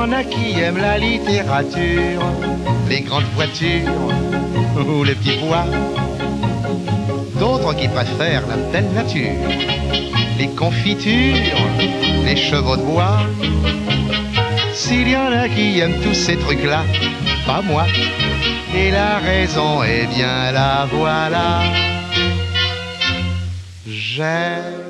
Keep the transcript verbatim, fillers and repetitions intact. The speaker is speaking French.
en a qui aiment la littérature, les grandes voitures ou les petits pois. D'autres qui préfèrent la belle nature, les confitures, les chevaux de bois. S'il y en a qui aiment tous ces trucs-là, pas moi. Et la raison, eh bien la voilà. J'aime